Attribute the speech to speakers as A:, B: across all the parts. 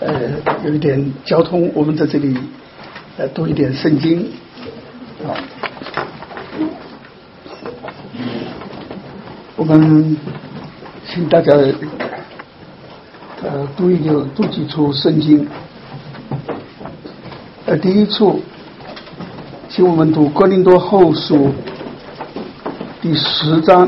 A: 有一点交通，我们在这里读一点圣经。好，我们请大家读几处圣经。第一处，请我们读哥林多后书第10章。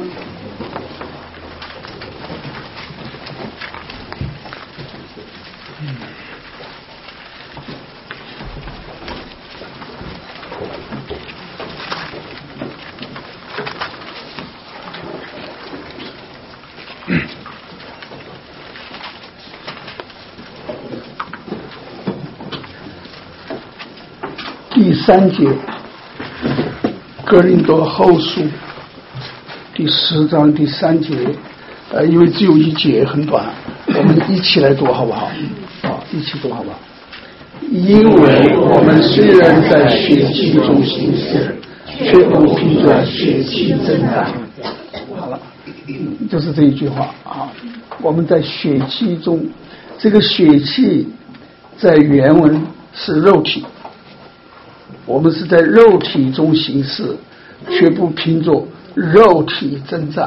A: 第3节，哥林多后书第10章第3节，因为只有一节很短，我们一起来读好不好？好，一起读好不好？因为我们虽然在血气中行事，却不凭着血气征战。好了，就是这一句话啊。我们在血气中，这个血气在原文是肉体。我们是在肉体中行事，却不凭着肉体征战。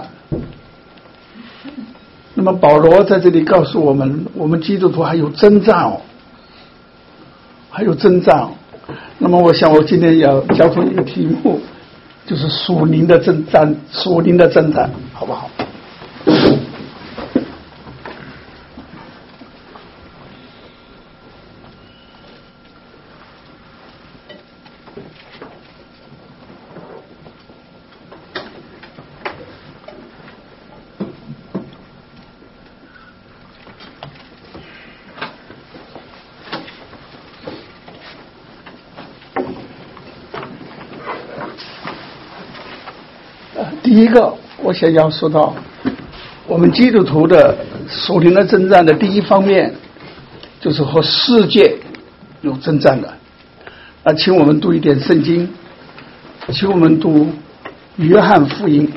A: 那么保罗在这里告诉我们，我们基督徒还有征战哦，还有征战哦。那么我想我今天要交出一个题目，就是属灵的征战，属灵的征战，好不好？第一个，我想要说到我们基督徒的属灵的征战的第一方面，就是和世界有征战的。请我们读一点圣经，请我们读约翰福音。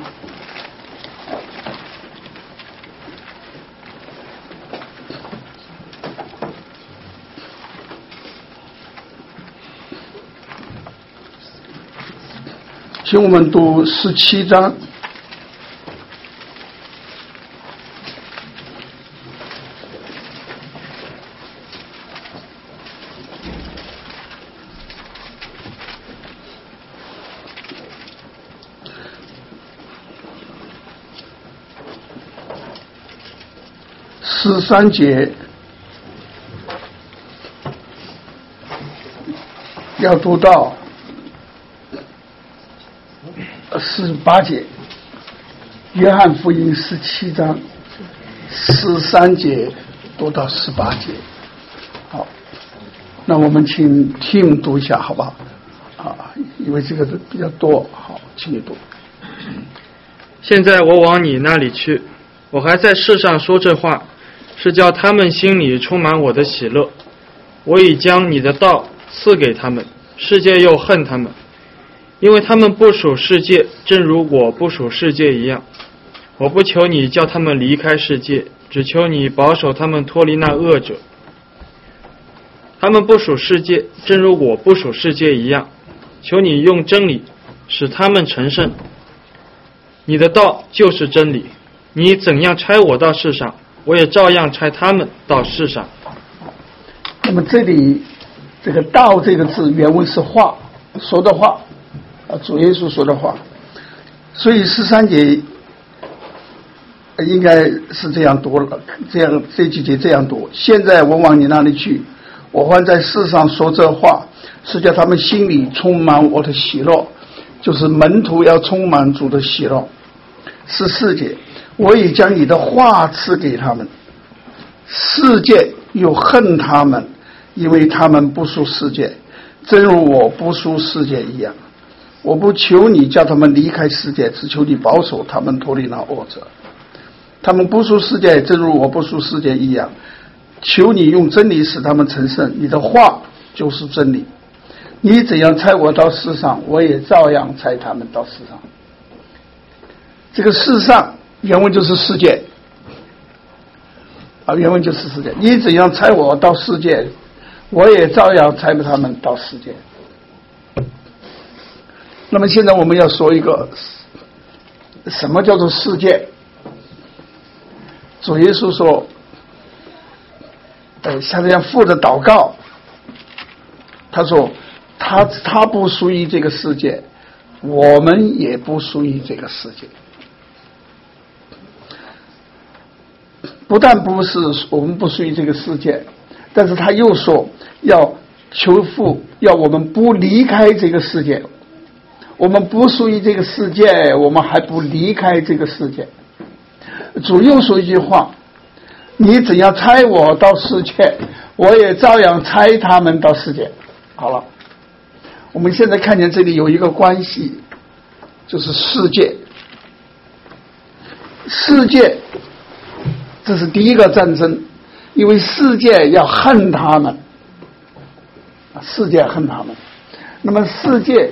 A: 请我们读17章。13节要读到48节，约翰福音17章13节读到18节。好，那我们请 Tim 读一下好不好？因为这个比较多。好，请你读。
B: 现在我往你那里去，我还在世上说这话，是叫他们心里充满我的喜乐。我已将你的道赐给他们，世界又恨他们，因为他们不属世界，正如我不属世界一样。我不求你叫他们离开世界，只求你保守他们脱离那恶者。他们不属世界，正如我不属世界一样。求你用真理使他们成圣。你的道就是真理。你怎样差我到世上，我也照样差他们到世上。
A: 那么这里这个道这个字原文是话，说的话，主耶稣说的话。所以13节应该是这样读了，这几节这样读。现在我往你那里去，我还在世上说这话，是叫他们心里充满我的喜乐，就是门徒要充满主的喜乐。14节，我已将你的话赐给他们，世界又恨他们，因为他们不属世界，正如我不属世界一样。我不求你叫他们离开世界，只求你保守他们脱离那恶者。他们不属世界，正如我不属世界一样。求你用真理使他们成圣，你的话就是真理。你怎样差我到世上，我也照样差他们到世上。这个世上原文就是世界原文就是世界。你怎样差我到世界，我也照样差他们到世界。那么现在我们要说一个什么叫做世界。主耶稣说像这样父的祷告，他说他不属于这个世界，我们也不属于这个世界。不但不是我们不属于这个世界，但是他又说要求父要我们不离开这个世界。我们不属于这个世界，我们还不离开这个世界。主又说一句话，你怎样差我到世界，我也照样差他们到世界。好了，我们现在看见这里有一个关系，就是世界。世界这是第一个战争，因为世界要恨他们，世界恨他们。那么世界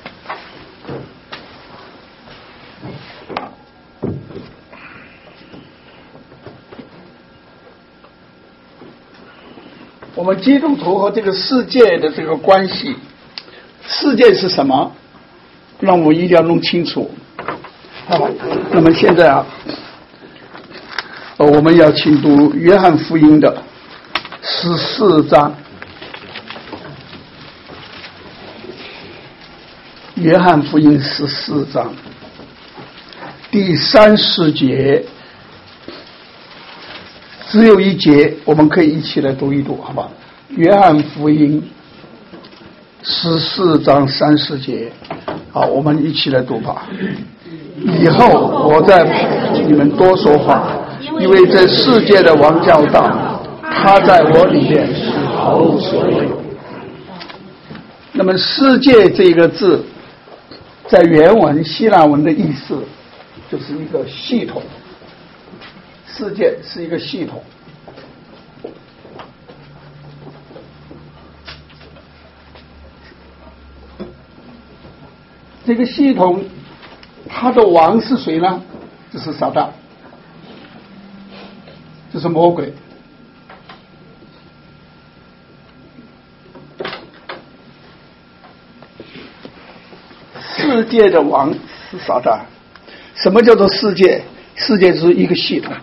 A: 我们基督徒和这个世界的这个关系，世界是什么？让我一定要弄清楚。好，那么现在我们要请读约翰福音的14章。约翰福音14章第30节，只有一节，我们可以一起来读一读，好吧？约翰福音14章30节，好，我们一起来读吧。以后我再你们多说话，因为这世界的王教大，他在我里面是毫无所有。那么世界这个字在原文希腊文的意思就是一个系统，世界是一个系统。这个系统它的王是谁呢？就是撒旦，就是魔鬼。世界的王是撒旦。什么叫做世界？世界是一个系统。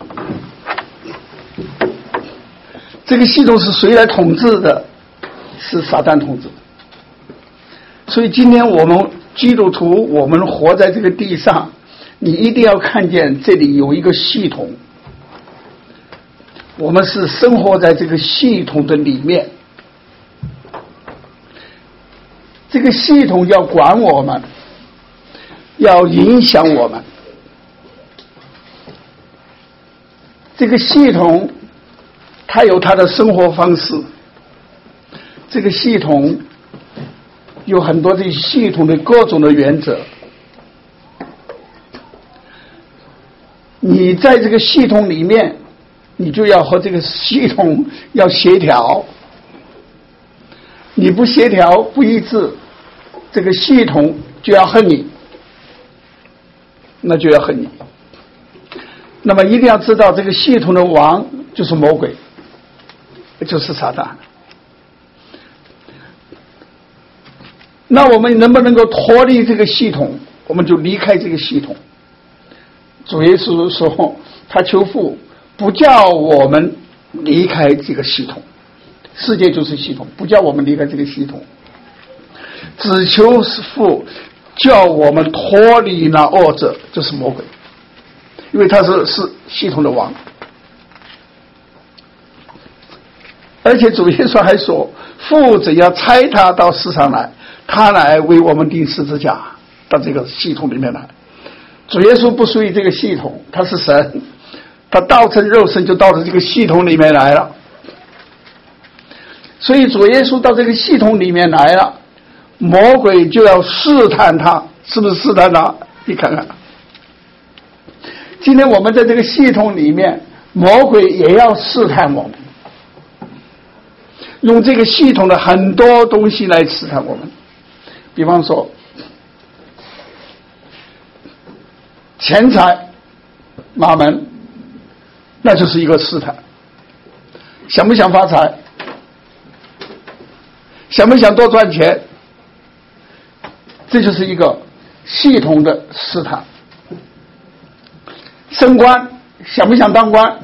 A: 这个系统是谁来统治的？是撒旦统治。所以今天我们基督徒，我们活在这个地上，你一定要看见这里有一个系统，我们是生活在这个系统的里面。这个系统要管我们，要影响我们。这个系统它有它的生活方式，这个系统有很多的系统的各种的原则。你在这个系统里面，你就要和这个系统要协调。你不协调不一致，这个系统就要恨你，那就要恨你。那么一定要知道，这个系统的王就是魔鬼，就是撒旦。那我们能不能够脱离这个系统？我们就离开这个系统。主耶稣说，他求父不叫我们离开这个系统，世界就是系统，不叫我们离开这个系统，只求父叫我们脱离那恶者，就是魔鬼，因为他是系统的王。而且主耶稣还说，父怎样差他到世上来，他来为我们钉十字架，到这个系统里面来。主耶稣不属于这个系统，他是神，他道成肉身就到了这个系统里面来了。所以主耶稣到这个系统里面来了，魔鬼就要试探他，是不是试探他？你看看，今天我们在这个系统里面，魔鬼也要试探我们，用这个系统的很多东西来试探我们。比方说钱财、马门， 那就是一个试探。想不想发财？想不想多赚钱？这就是一个系统的试探。升官，想不想当官？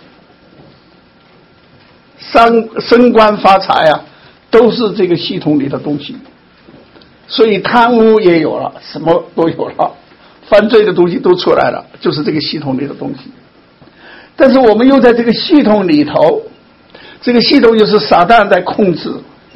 A: 升官发财啊，都是这个系统里的东西。所以贪污也有了，什么都有了，犯罪的东西都出来了，就是这个系统里的东西。但是我们又在这个系统里头，这个系统就是撒旦在控制。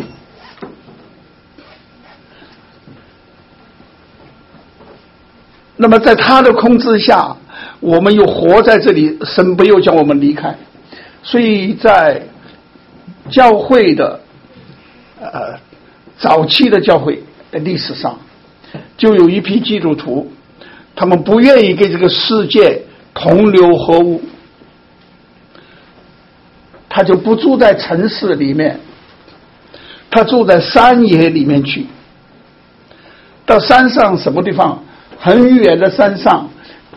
A: 那么在他的控制下，我们又活在这里，神不又叫我们离开。所以在教会的早期的教会历史上，就有一批基督徒，他们不愿意跟这个世界同流合污，他就不住在城市里面，他住在山野里面去。到山上什么地方？很远的山上，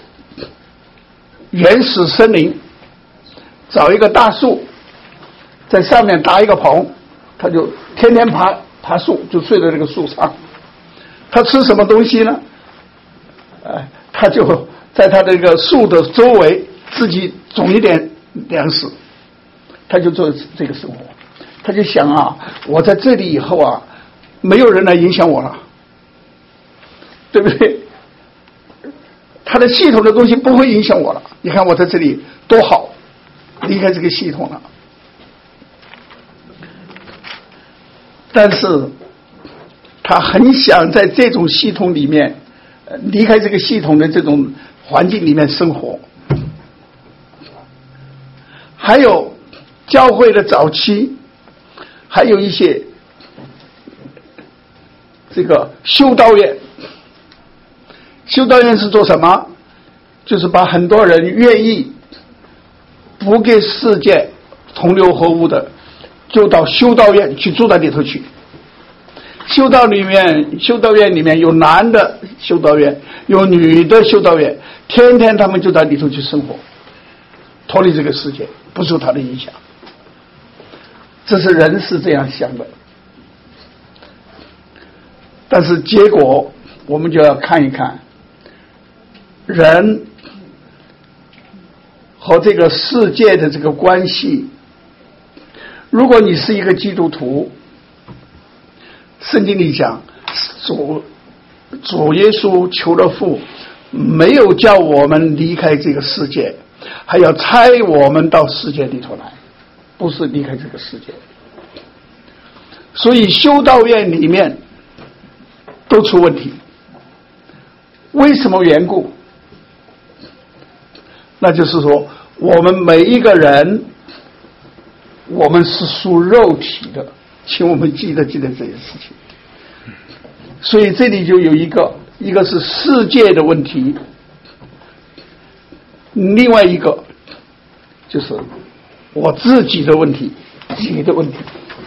A: 原始森林，找一个大树，在上面搭一个棚，他就天天爬树，就睡在这个树上。他吃什么东西呢？他就在他这个树的周围自己种一点粮食，他就做这个生活。他就想啊，我在这里以后啊，没有人来影响我了，对不对？他的系统的东西不会影响我了。你看我在这里多好，离开这个系统了。但是他很想在这种系统里面，离开这个系统的这种环境里面生活。还有教会的早期，还有一些这个修道院。修道院是做什么？就是把很多人愿意不给世界同流合污的，就到修道院去住在里头去。修道院里面有男的修道院，有女的修道院，天天他们就在里头去生活，脱离这个世界，不受他的影响。这是人是这样想的，但是结果我们就要看一看人和这个世界的这个关系。如果你是一个基督徒，圣经里讲主耶稣求了父，没有叫我们离开这个世界，还要差我们到世界里头来，不是离开这个世界。所以修道院里面都出问题，为什么缘故？那就是说我们每一个人，我们是属肉体的，请我们记得这件事情。所以这里就有一个是世界的问题，另外一个就是我自己的问题，你的问题。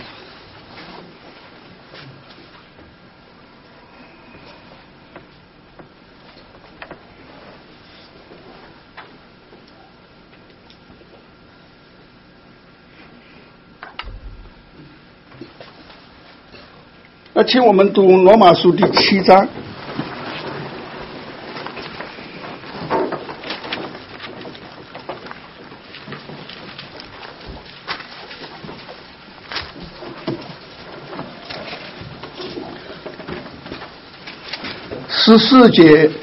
A: 请我们读罗马书第7章。14节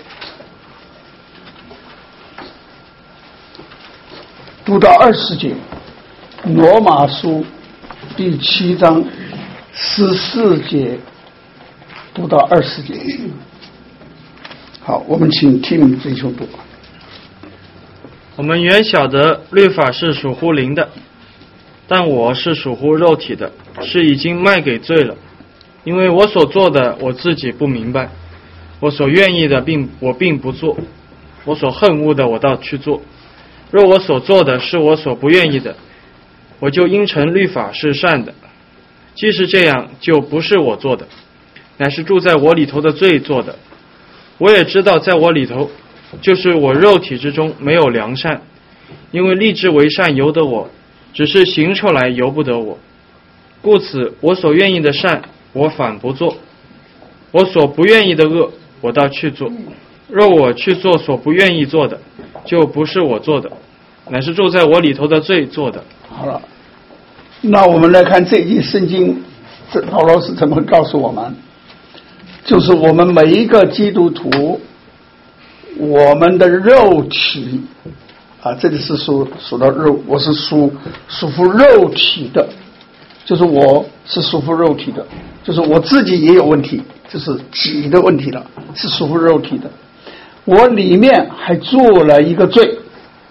A: 读到20节，罗马书第7章14节读到20节。好，我们请听这首读。
B: 我们原晓得律法是属乎灵的，但我是属乎肉体的，是已经卖给罪了。因为我所做的我自己不明白，我所愿意的我并不做，我所恨恶的我倒去做。若我所做的是我所不愿意的，我就应承律法是善的。既是这样，就不是我做的，乃是住在我里头的罪做的。我也知道在我里头，就是我肉体之中没有良善， 因为立志为善由得我，只是行出来由不得我。故此我所愿意的善我反不做，我所不愿意的恶我倒去做。若我去做所不愿意做的，就不是我做的，乃是住在我里头的罪做的。
A: 好了，那我们来看这一圣经，保罗是怎么告诉我们？就是我们每一个基督徒，我们的肉体啊，这里是属到肉，我是属乎肉体的，就是我是属乎肉体的，就是我自己也有问题，就是己的问题了，是属乎肉体的。我里面还做了一个罪。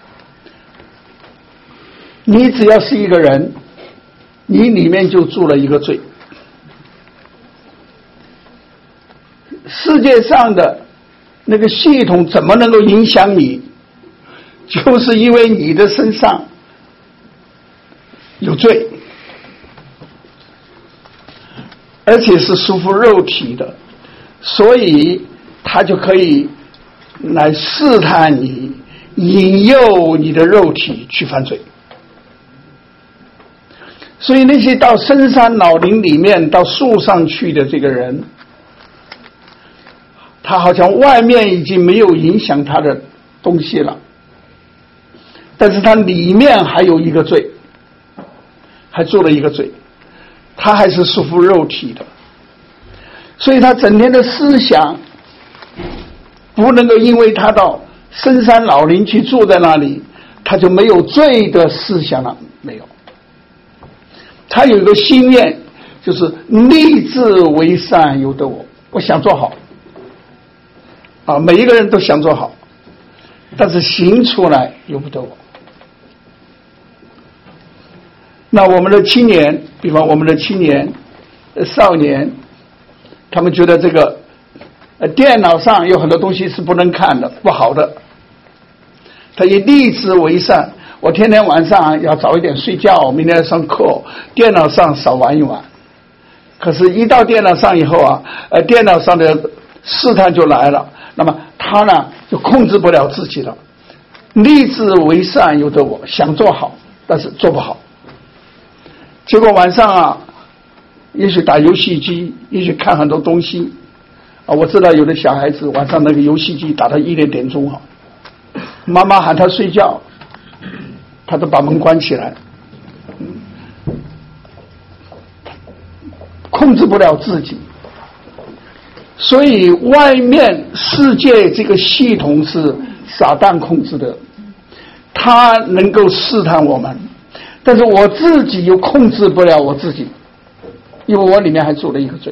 A: 你只要是一个人，你里面就做了一个罪。世界上的那个系统怎么能够影响你？就是因为你的身上有罪，而且是属乎肉体的，所以他就可以来试探你，引诱你的肉体去犯罪。所以那些到深山老林里面到树上去的这个人，他好像外面已经没有影响他的东西了，但是他里面还有一个罪，还做了一个罪，他还是属乎肉体的，所以他整天的思想不能够因为他到深山老林去住在那里，他就没有罪的思想了，没有。他有一个心愿，就是立志为善由得我，我想做好啊，每一个人都想做好，但是行出来由不得我。那我们的青年，比方我们的青年少年，他们觉得这个电脑上有很多东西是不能看的，不好的，他也立志为善，我天天晚上要早一点睡觉，明天要上课，电脑上少玩一玩。可是一到电脑上以后啊，电脑上的试探就来了，那么他呢就控制不了自己了。立志为善由得我，想做好，但是做不好。结果晚上啊，也许打游戏机，也许看很多东西啊。我知道有的小孩子晚上那个游戏机打到1、2点钟啊，妈妈喊他睡觉，他都把门关起来，控制不了自己。所以外面世界这个系统是撒旦控制的，他能够试探我们，但是我自己又控制不了我自己，因为我里面还做了一个罪。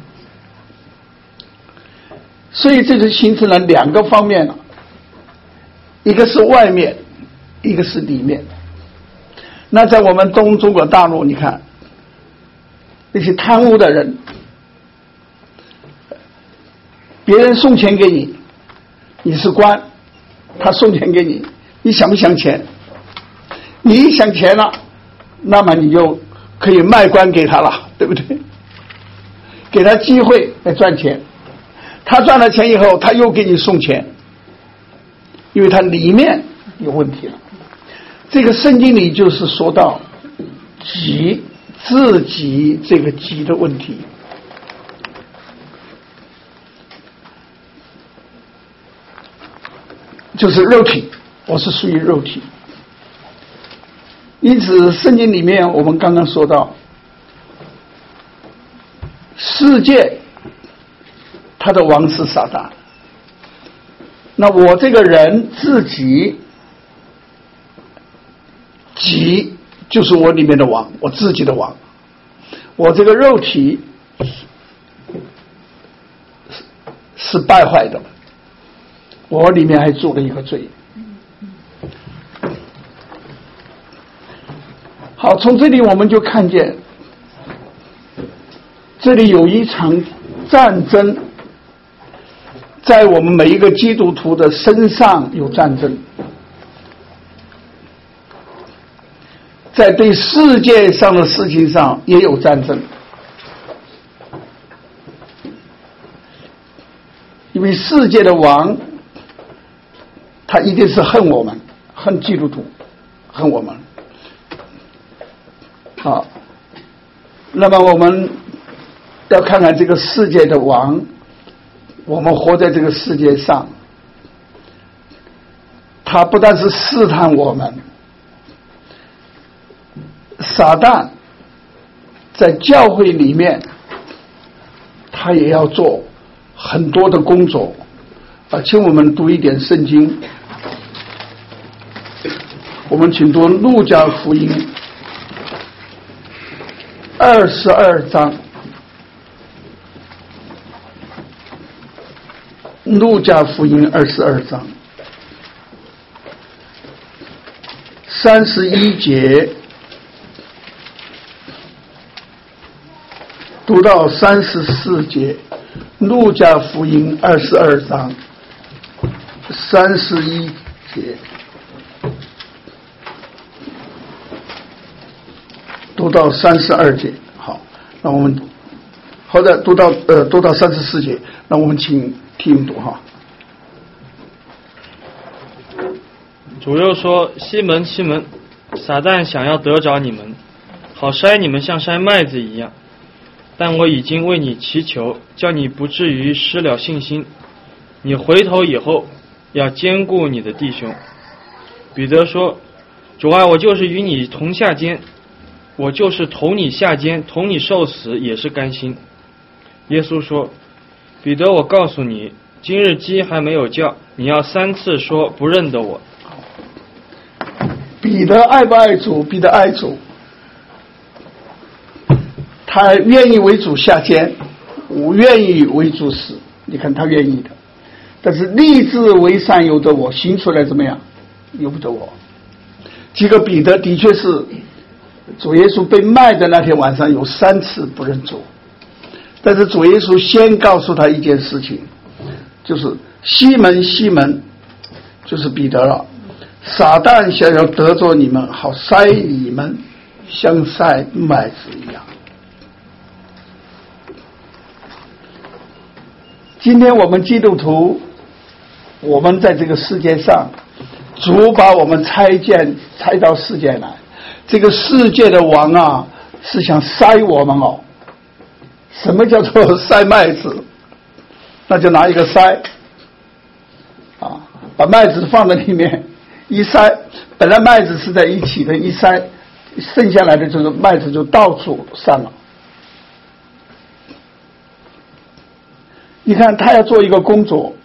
A: 所以这就形成了两个方面了，一个是外面，一个是里面。那在我们中国大陆，你看那些贪污的人，别人送钱给你，你是官，他送钱给你，你想不想钱？你一想钱了，那么你就可以卖官给他了，对不对？给他机会来赚钱，他赚了钱以后，他又给你送钱，因为他里面有问题了。这个圣经里就是说到己，自己这个己的问题。就是肉体，我是属于肉体。因此圣经里面我们刚刚说到，世界他的王是撒旦，那我这个人自己己就是我里面的王，我自己的王。我这个肉体是败坏的，我里面还做了一个罪。好，从这里我们就看见，这里有一场战争，在我们每一个基督徒的身上有战争，在对世界上的事情上也有战争。因为世界的王他一定是恨我们， 恨基督徒，恨我们。好，那么我们要看看这个世界的王，我们活在这个世界上，他不但是试探我们，撒旦在教会里面他也要做很多的工作请我们读一点圣经，我们请读路加福音22章，路加福音22章31节读到34节，路加福音22章31节读到32节。好，那我们好的读到34节，那我们请听读哈。
B: 主又说：西门，西门，撒旦想要得着你们，好筛你们像筛麦子一样。但我已经为你祈求，叫你不至于失了信心。你回头以后，要兼顾你的弟兄。彼得说：主啊，我就是与你同下监，我就是同你下监，同你受死，也是甘心。耶稣说：彼得，我告诉你，今日鸡还没有叫，你要3次说不认得我。
A: 彼得爱不爱主？彼得爱主，他愿意为主下监，我愿意为主死，你看他愿意的。但是立志为善由得我，行出来怎么样？由不得我。这个彼得的确是主耶稣被卖的那天晚上有3次不认主，但是主耶稣先告诉他一件事情，就是西门，西门，就是彼得了。撒旦想要得着你们，好筛你们像筛麦子一样。今天我们基督徒，我们在这个世界上，主把我们拆到世界来，这个世界的王啊是想筛我们哦。什么叫做筛麦子？那就拿一个筛把麦子放在里面一筛，本来麦子是在一起的，一筛剩下来的就是麦子就到处散了。你看他要做一个工作，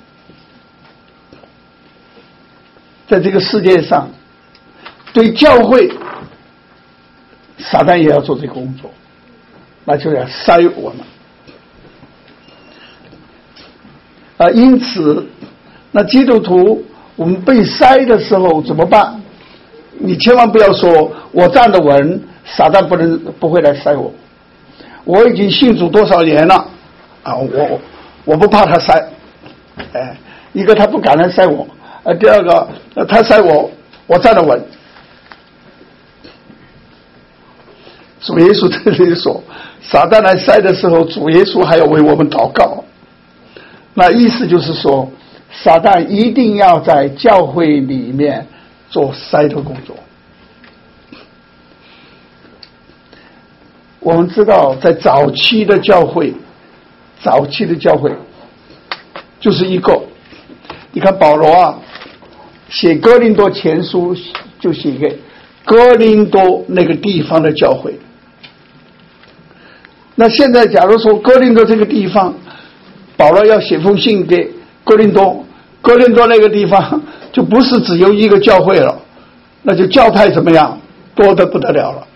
A: 在这个世界上对教会，撒旦也要做这个工作，那就要筛我们因此那基督徒我们被筛的时候怎么办？你千万不要说我站得稳，撒旦不会来筛我。我已经信主多少年了我不怕他筛，一个他不敢来筛我，第二个他筛我站得稳。主耶稣这里说，撒旦来筛的时候，主耶稣还要为我们祷告。那意思就是说，撒旦一定要在教会里面做筛的工作。我们知道在早期的教会就是一个，你看保罗写哥林多前书就写给哥林多那个地方的教会。那现在假如说哥林多这个地方保罗要写封信给哥林多那个地方就不是只有一个教会了，那就教派怎么样，多得不得了了。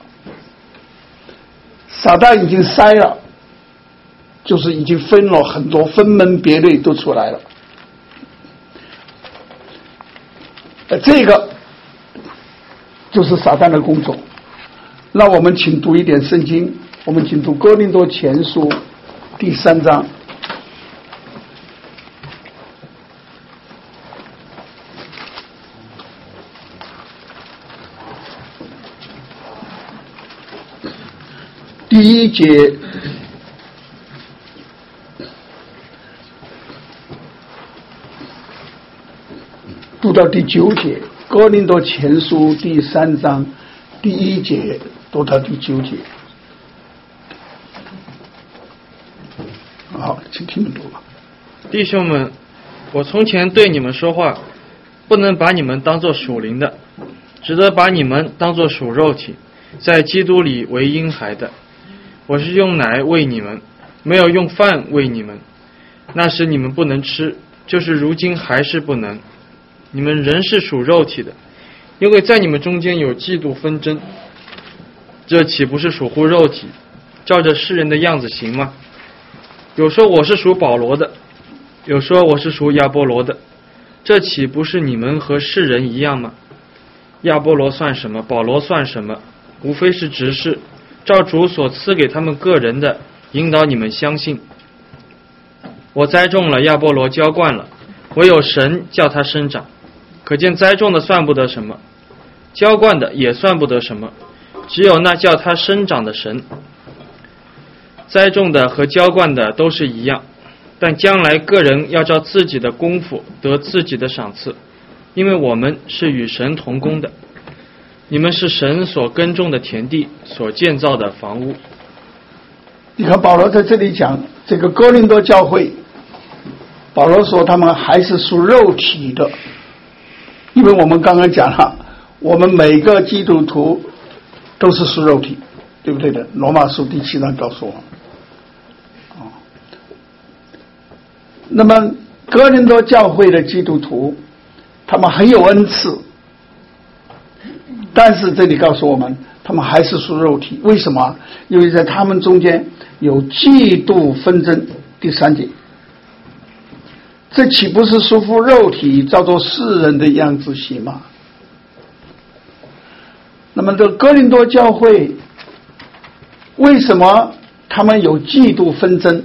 A: 撒旦已经筛了，就是已经分了很多，分门别类都出来了。这个就是撒旦的工作。那我们请读一点圣经，我们请读哥林多前书第3章。第1节读到第9节， 哥林多前书第3章第1节读到第9节。好，请听你读吧。
B: 弟兄们，我从前对你们说话，不能把你们当作属灵的，只得把你们当作属肉体，在基督里为婴孩的。我是用奶喂你们，没有用饭喂你们。那时你们不能吃，就是如今还是不能。你们仍是属肉体的，因为在你们中间有嫉妒纷争。这岂不是属乎肉体，照着世人的样子行吗？有说我是属保罗的，有说我是属亚波罗的，这岂不是你们和世人一样吗？亚波罗算什么？保罗算什么？无非是执事，照主所赐给他们个人的，引导你们相信。我栽种了，亚波罗浇灌了，唯有神叫他生长。可见栽种的算不得什么，浇灌的也算不得什么，只有那叫他生长的神。栽种的和浇灌的都是一样，但将来个人要照自己的功夫得自己的赏赐，因为我们是与神同工的。你们是神所耕种的田地，所建造的房屋。
A: 你看保罗在这里讲这个哥林多教会，保罗说他们还是属肉体的，因为我们刚刚讲了，我们每个基督徒都是属肉体，对不对的？罗马书第7章告诉我们。那么哥林多教会的基督徒，他们很有恩赐，但是这里告诉我们，他们还是属肉体。为什么？因为在他们中间有嫉妒纷争。第3节，这岂不是属乎肉体，照作世人的样子行吗？那么这哥林多教会为什么他们有嫉妒纷争？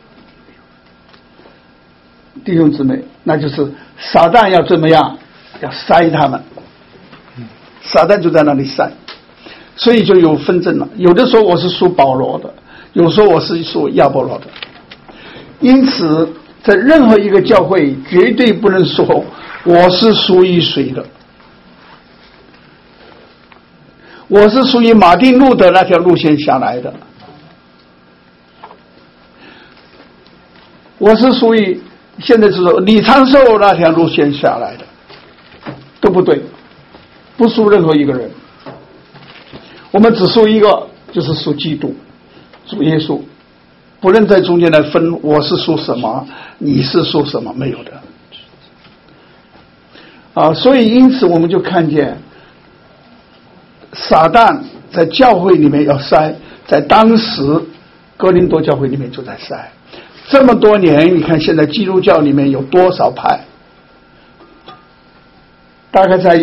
A: 弟兄姊妹，那就是撒旦要怎么样？要塞他们，撒旦就在那里塞，所以就有纷争了。有的说我是属保罗的，有说我是属亚波罗的。因此在任何一个教会绝对不能说我是属于谁的，我是属于马丁路德那条路线下来的，我是属于现在是说李长寿那条路线下来的，都不对，不属任何一个人。我们只属一个，就是属基督，主耶稣，不能在中间来分我是属什么，你是属什么，没有的。所以因此我们就看见撒旦在教会里面要塞，在当时哥林多教会里面就在塞。这么多年，你看现在基督教里面有多少派？大概在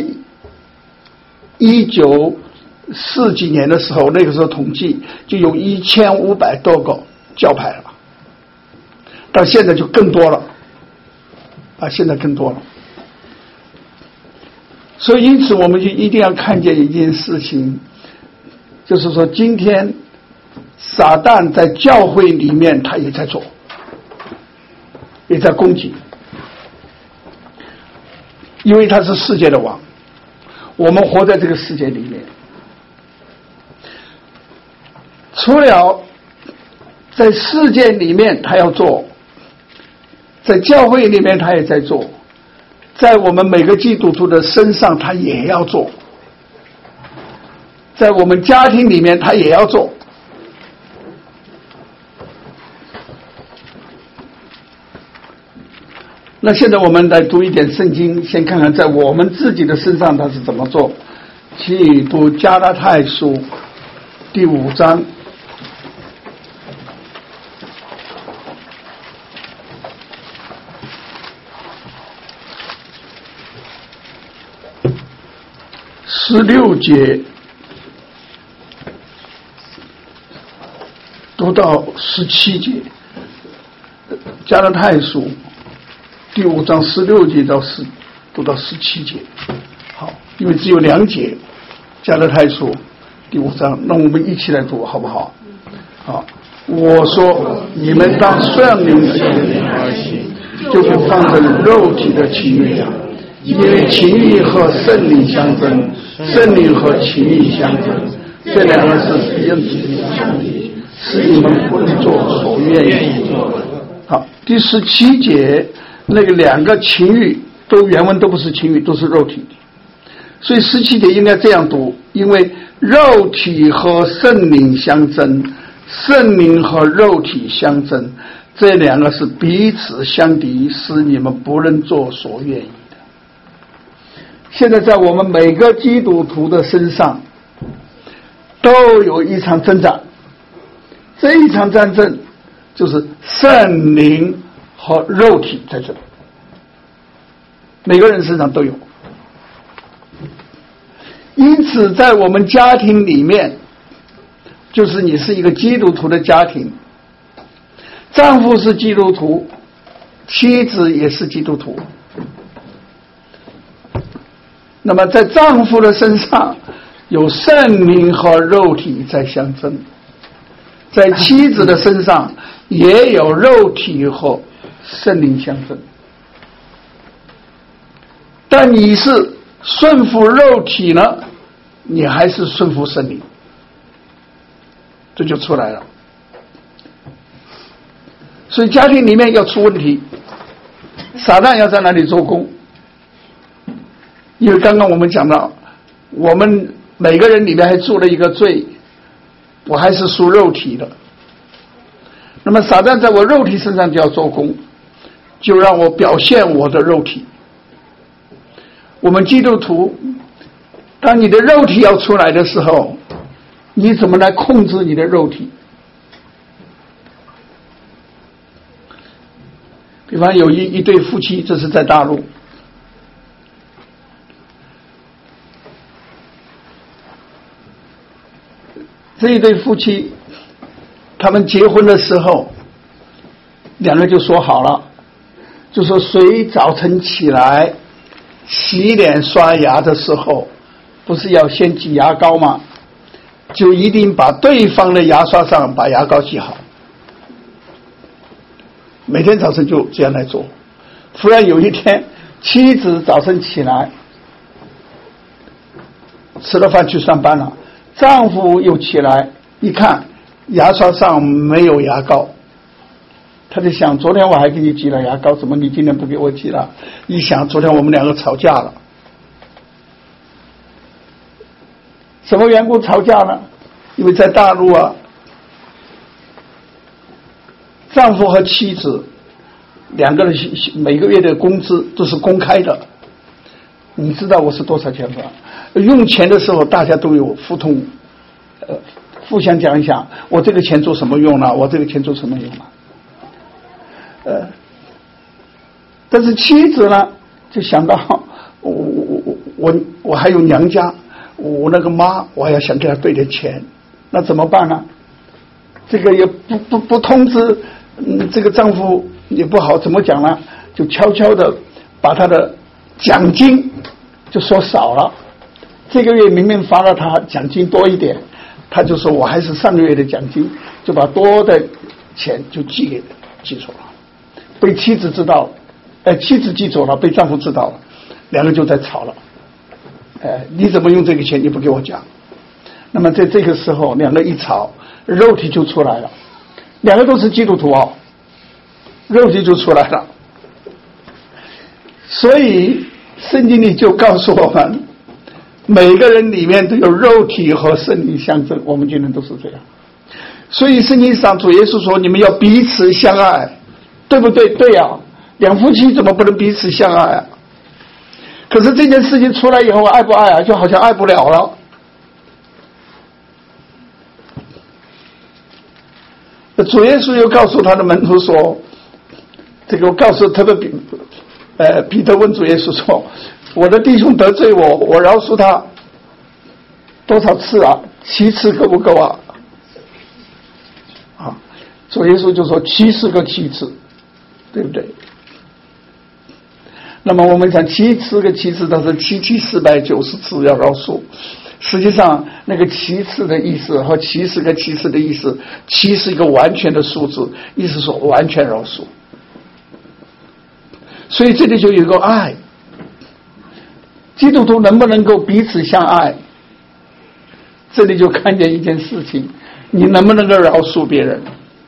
A: 1940几年的时候，那个时候统计就有1500多个教派了，到现在就更多了，现在更多了。所以因此我们就一定要看见一件事情，就是说今天撒旦在教会里面他也在做，也在攻击，因为他是世界的王，我们活在这个世界里面，除了在世界里面他要做，在教会里面他也在做，在我们每个基督徒的身上他也要做，在我们家庭里面他也要做。那现在我们来读一点圣经，先看看在我们自己的身上他是怎么做。去读加拉太书第5章16节读到17节，加拉太书第5章16节读到17节。好，因为只有2节，加拉太书第5章，那我们一起来读好不好？好，我说你们当顺灵而行，就不放任肉体的情欲， 因为情欲和圣灵相争，圣灵和情欲相争，这两个是彼此相敌，使你们不能做所愿意做的。好，第17节那个两个情欲原文都不是情欲，都是肉体，所以17节应该这样读，因为肉体和圣灵相争，圣灵和肉体相争，这两个是彼此相敌，使你们不能做所愿意的。现在在我们每个基督徒的身上都有一场征战，这一场战争就是圣灵和肉体在这里，每个人身上都有。因此在我们家庭里面，就是你是一个基督徒的家庭，丈夫是基督徒，妻子也是基督徒，那么在丈夫的身上有圣灵和肉体在相争，在妻子的身上也有肉体和圣灵相争，但你是顺服肉体呢，你还是顺服圣灵，这就出来了。所以家庭里面要出问题，撒旦要在那里做工。因为刚刚我们讲到，我们每个人里面还住了一个罪，我还是属肉体的，那么撒旦在我肉体身上就要做工，就让我表现我的肉体。我们基督徒，当你的肉体要出来的时候，你怎么来控制你的肉体？比方有一对夫妻，这是在大陆，这一对夫妻他们结婚的时候，两个就说好了，就说谁早晨起来洗脸刷牙的时候不是要先挤牙膏吗？就一定把对方的牙刷上把牙膏挤好，每天早晨就这样来做。突然有一天，妻子早晨起来吃了饭去上班了，丈夫又起来一看牙刷上没有牙膏，他就想昨天我还给你挤了牙膏，怎么你今天不给我挤了？一想昨天我们两个吵架了，什么缘故吵架呢？因为在大陆啊，丈夫和妻子两个人每个月的工资都是公开的，你知道我是多少钱吗？用钱的时候大家都有互通，互相讲一下，我这个钱做什么用了，我这个钱做什么用了。但是妻子呢，就想到我还有娘家，我那个妈，我还要想给她兑点钱，那怎么办呢？这个也不通知，这个丈夫也不好，怎么讲呢？就悄悄的把他的奖金就说少了，这个月明明发了他奖金多一点，他就说我还是上个月的奖金，就把多的钱就记走了，被妻子知道了，妻子记走了，被丈夫知道了，两个就在吵了。你怎么用这个钱你不给我讲？那么在这个时候两个一吵，肉体就出来了，两个都是基督徒哦，肉体就出来了。所以圣经里就告诉我们，每个人里面都有肉体和圣灵相争，我们今天都是这样。所以圣经上主耶稣说你们要彼此相爱，对不对？对啊，两夫妻怎么不能彼此相爱啊？可是这件事情出来以后，爱不爱啊？就好像爱不了了。主耶稣又告诉他的门徒说，这个告诉特别彼得问主耶稣说，我的弟兄得罪我，我饶恕他多少次啊？7次够不够啊？主耶稣就说70个7次，对不对？那么我们讲70个7次，它是7,490次要饶恕。实际上那个7次的意思和70个7次的意思，7是一个完全的数字，意思说完全饶恕。所以这里就有一个爱， 基督徒能不能够彼此相爱？这里就看见一件事情，你能不能够饶恕别人，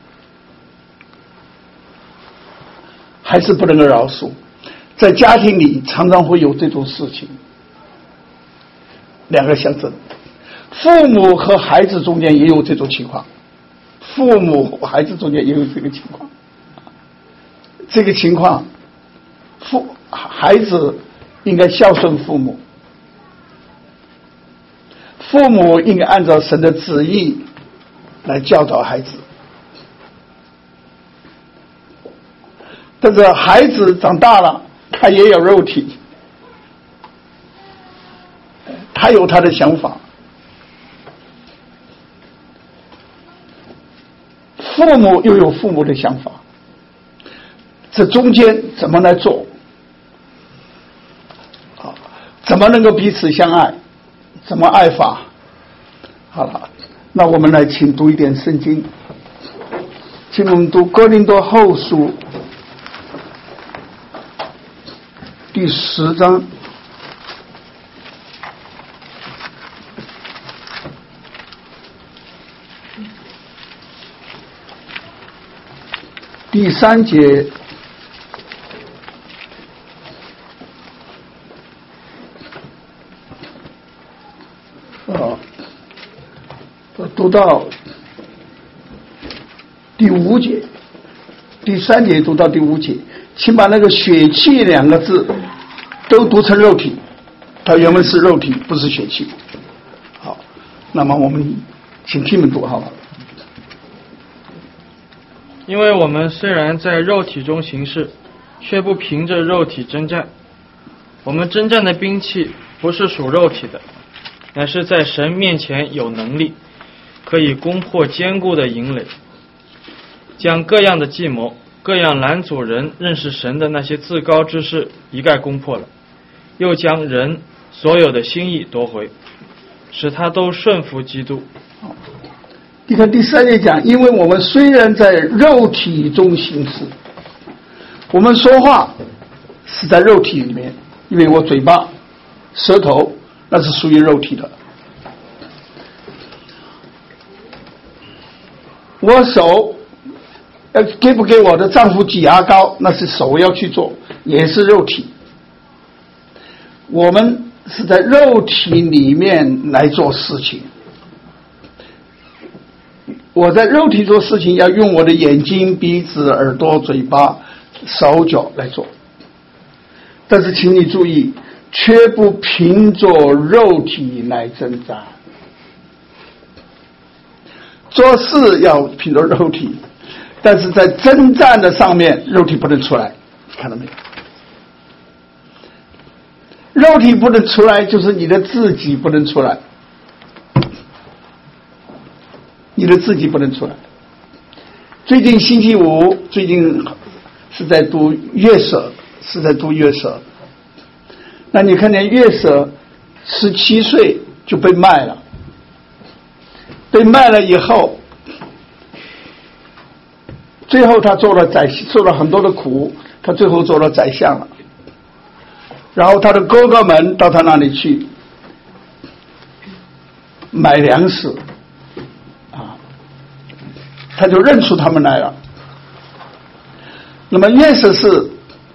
A: 还是不能够饶恕？在家庭里常常会有这种事情，两个相争，父母和孩子中间也有这种情况，父母和孩子中间也有这个情况。这个情况，孩子应该孝顺父母，父母应该按照神的旨意来教导孩子。但是孩子长大了，他也有肉体，他有他的想法，父母又有父母的想法，这中间怎么来做？怎么能够彼此相爱？怎么爱法？好了，那我们来请读一点圣经，请我们读哥林多后书第10章第3节。读到第5节，第3节读到第5节，请把那个血气2个字都读成肉体，它原文是肉体，不是血气。好，那么我们请听们读好了。
B: 因为我们虽然在肉体中行事，却不凭着肉体征战。我们征战的兵器不是属肉体的，乃是在神面前有能力，可以攻破坚固的营垒，将各样的计谋、各样拦阻人认识神的那些自高之事一概攻破了，又将人所有的心意夺回，使他都顺服基督。
A: 你看第3节讲，因为我们虽然在肉体中行事，我们说话是在肉体里面，因为我嘴巴、舌头那是属于肉体的。我手给不给我的丈夫挤牙膏，那是手要去做，也是肉体。我们是在肉体里面来做事情。我在肉体做事情要用我的眼睛、鼻子、耳朵、嘴巴、手脚来做，但是请你注意，却不凭着肉体来征战。做事要凭着肉体，但是在征战的上面，肉体不能出来，看到没有？肉体不能出来，就是你的自己不能出来，你的自己不能出来。最近星期五，最近是在读约瑟，那你看见约瑟17岁就被卖了，被卖了以后，最后他受了很多的苦，他最后做了宰相了。然后他的哥哥们到他那里去买粮食他就认出他们来了。那么约瑟是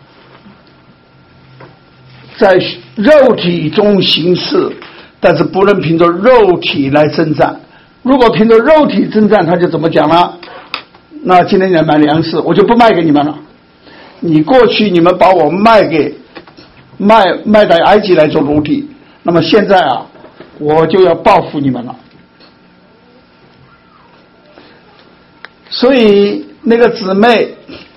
A: 在肉体中行事，但是不能凭着肉体来征战。如果凭着肉体征战，他就怎么讲了？那今天来买粮食，我就不卖给你们了。你过去你们把我卖到埃及来做奴隶，那么现在我就要报复你们了。所以那个姊妹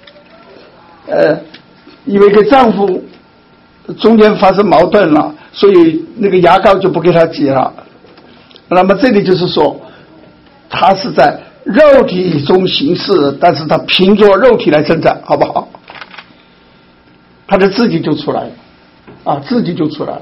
A: 因为跟丈夫中间发生矛盾了，所以那个牙膏就不给他挤了。那么这里就是说，他是在肉体中行事，但是他凭着肉体来征战，好不好？他的自己就出来了自己就出来了。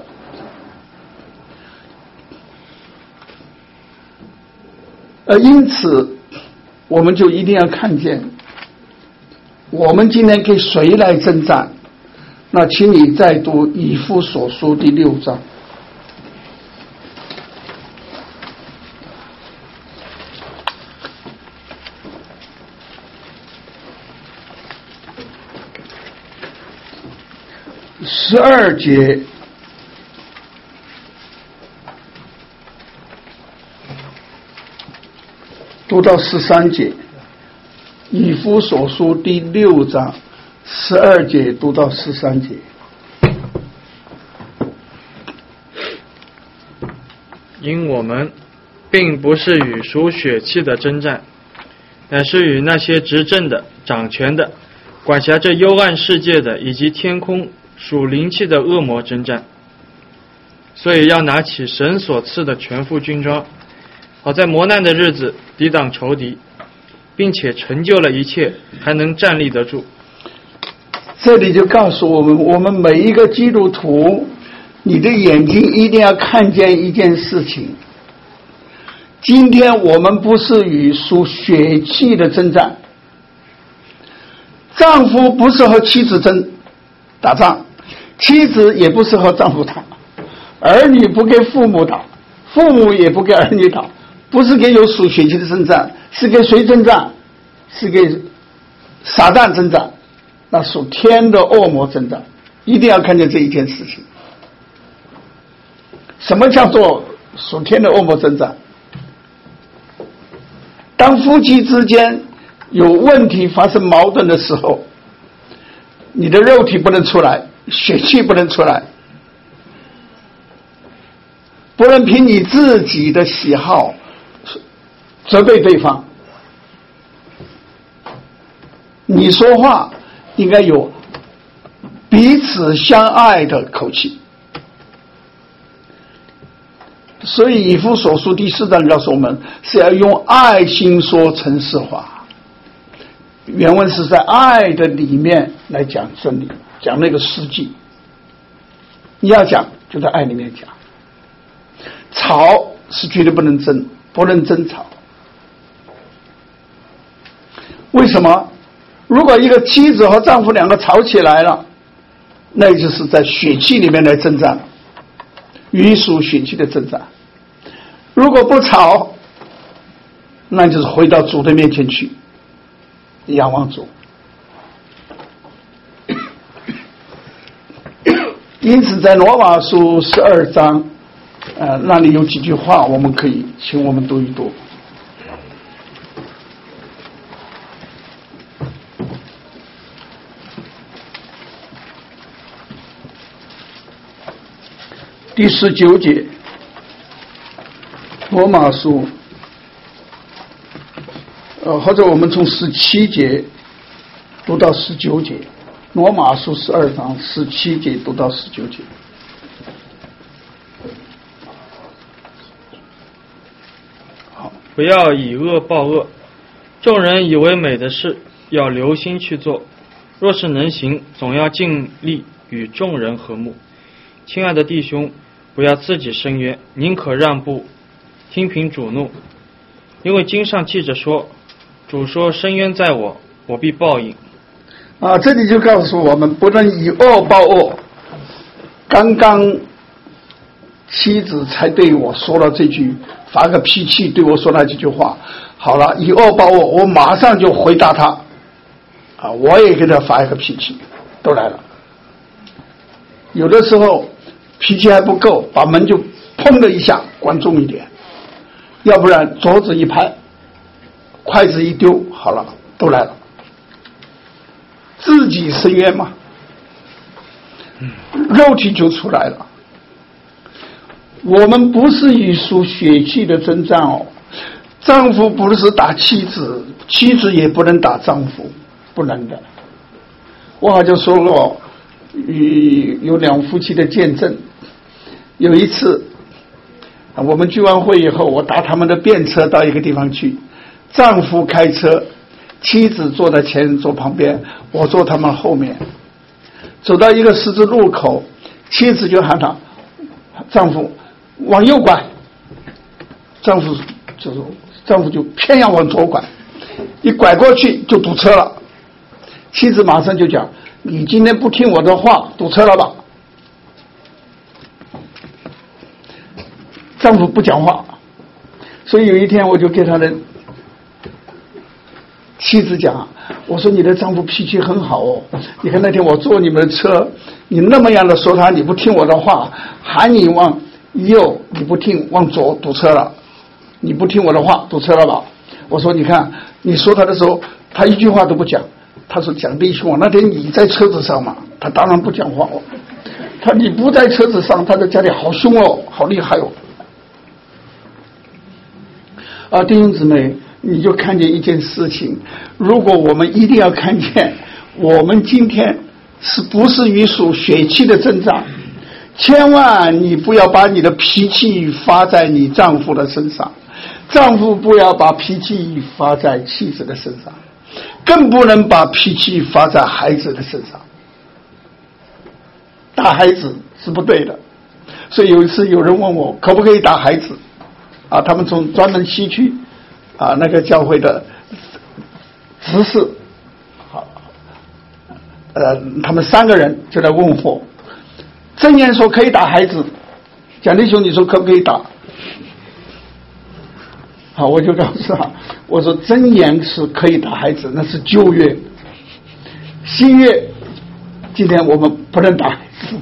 A: 因此我们就一定要看见，我们今天给谁来征战？ 那请你再读以弗所书第6章。12节读到13节，以弗所书第6章12节读到13节。
B: 因我们并不是与属血气的征战，乃是与那些执政的、掌权的、管辖这幽暗世界的，以及天空属灵气的恶魔征战。所以要拿起神所赐的全副军装，好在磨难的日子抵挡仇敌，并且成就了一切，还能站立得住。
A: 这里就告诉我们，我们每一个基督徒，你的眼睛一定要看见一件事情。今天我们不是与属血气的征战，丈夫不是和妻子打仗，妻子也不是和丈夫打，儿女不给父母打，父母也不给儿女打，不是给有属血气的征战，是给谁征战？是给撒旦征战，那属天的恶魔征战。一定要看见这一件事情。什么叫做属天的恶魔征战？当夫妻之间有问题发生矛盾的时候，你的肉体不能出来，血气不能出来，不能凭你自己的喜好责备对方。你说话应该有彼此相爱的口气。所以以弗所书第4章告诉我们，是要用爱心说诚实话。原文是在爱的里面来讲真理，讲那个实际。你要讲就在爱里面讲。吵是绝对不能争，不能争吵。为什么？如果一个妻子和丈夫两个吵起来了，那就是在血气里面来征战了，与属血气的征战。如果不吵，那就是回到主的面前去，仰望主。因此在罗马书12章那里有几句话，我们可以请我们读一读。第19节，罗马书或者我们从17节读到19节，罗马书12章17节读到19节。好，
B: 不要以恶报恶，众人以为美的事，要留心去做。若是能行，总要尽力与众人和睦。亲爱的弟兄，不要自己伸冤，宁可让步，听凭主怒。因为经上记着说，主说：伸冤在我，我必报应。
A: 这里就告诉我们，不能以恶报恶。刚刚妻子才对我说了这句，发个脾气对我说那几句话，好了，以恶报恶，我马上就回答他我也给他发一个脾气，都来了。有的时候脾气还不够，把门就砰的一下关重一点，要不然桌子一拍，筷子一丢，好了，都来了。自己伸冤嘛，肉体就出来了。我们不是与属血气的征战丈夫不是打妻子，妻子也不能打丈夫，不能的。我好像说过有两夫妻的见证。有一次我们聚完会以后，我搭他们的便车到一个地方去，丈夫开车，妻子坐在前座旁边，我坐他们后面。走到一个十字路口，妻子就喊他丈夫往右拐，丈夫就偏要往左拐，一拐过去就堵车了。妻子马上就讲， 你今天不听我的话，堵车了吧？丈夫不讲话，所以有一天我就给他的妻子讲，我说你的丈夫脾气很好哦，你看那天我坐你们的车，你那么样的说他，你不听我的话，喊你往右，你不听，往左，堵车了，你不听我的话，堵车了吧？我说你看你说他的时候，他一句话都不讲。他说蒋弟兄，那天你在车子上嘛，他当然不讲话哦。他你不在车子上，他在家里好凶哦，好厉害哦。弟兄姊妹，你就看见一件事情，如果我们一定要看见我们今天是不是与属血气的征战，千万你不要把你的脾气发在你丈夫的身上，丈夫不要把脾气发在妻子的身上，更不能把脾气发在孩子的身上。打孩子是不对的。所以有一次有人问我可不可以打孩子他们从专门西区那个教会的执事他们3个人就来问我，箴言说可以打孩子，蒋弟兄你说可不可以打？好，我就告诉他，我说箴言是可以打孩子，那是旧约，新约今天我们不能打孩子。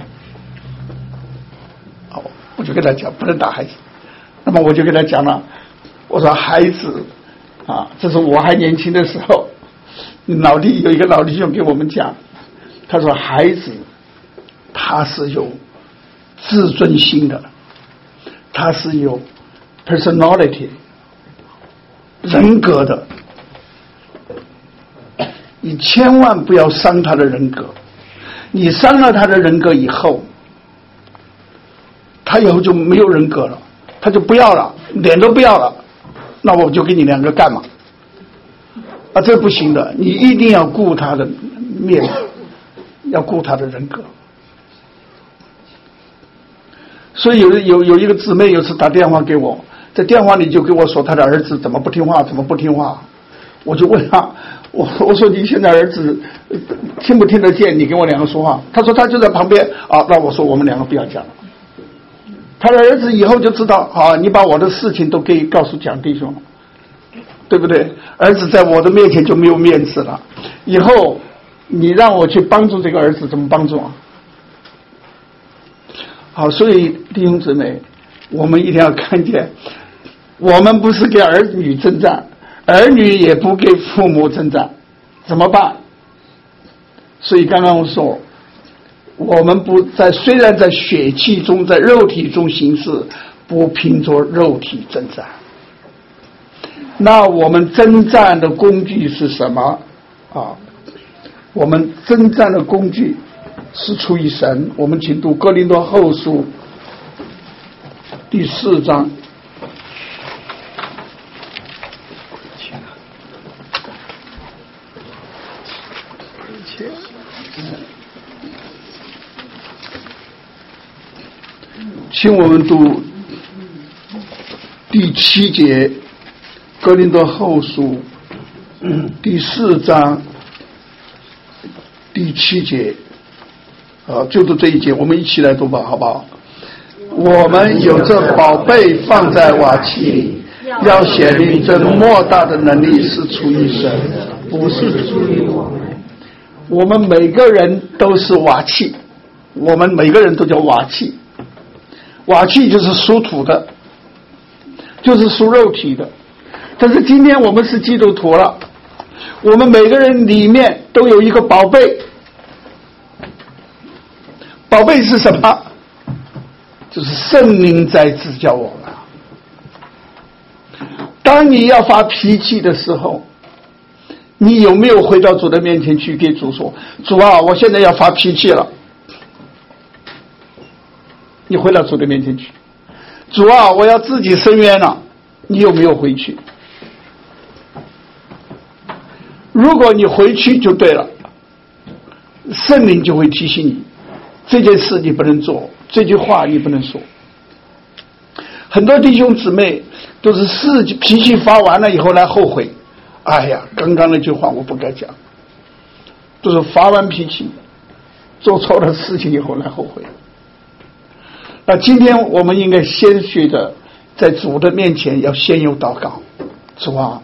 A: 好，我就跟他讲不能打孩子。那么我就跟他讲了，我说孩子这是我还年轻的时候，有一个老弟兄给我们讲，他说孩子他是有自尊心的，他是有 personality 人格的，你千万不要伤他的人格，你伤了他的人格以后，他以后就没有人格了，他就不要了，脸都不要了，那我就跟你2个干嘛？这不行的，你一定要顾他的面子，要顾他的人格。所以有一个姊妹有次打电话给我，在电话里就跟我说他的儿子怎么不听话，我就问他，我说你现在儿子听不听得见你跟我2个说话？他说他就在旁边那我说我们2个不要讲了。他的儿子以后就知道你把我的事情都可以告诉蒋弟兄了，对不对？儿子在我的面前就没有面子了，以后你让我去帮助这个儿子怎么帮助好，所以弟兄姊妹，我们一定要看见，我们不是给儿女征战，儿女也不给父母征战，怎么办？所以刚刚我说，我们虽然在血气中，在肉体中行事，不凭着肉体征战。那我们征战的工具是什么我们征战的工具是出于神。我们请读哥林多后书第4章。请我们读第7节，哥林多后书第4章第7节就读这一节，我们一起来读吧，好不好？我们有这宝贝放在瓦器里，要显明这莫大的能力是出于神，不是出于我们。我们每个人都是瓦器，我们每个人都叫瓦器。瓦器就是属土的，就是属肉体的。但是今天我们是基督徒了，我们每个人里面都有一个宝贝。宝贝是什么？就是圣灵在指教我们。当你要发脾气的时候，你有没有回到主的面前去给主说，主啊，我现在要发脾气了。你回到主的面前去，主啊，我要自己申冤了，你有没有回去？如果你回去就对了，圣灵就会提醒你，这件事你不能做，这句话你不能说。很多弟兄姊妹都是脾气发完了以后来后悔，哎呀，刚刚那句话我不该讲，都是发完脾气做错了事情以后来后悔。那今天我们应该先学的，在主的面前要先有祷告。主啊，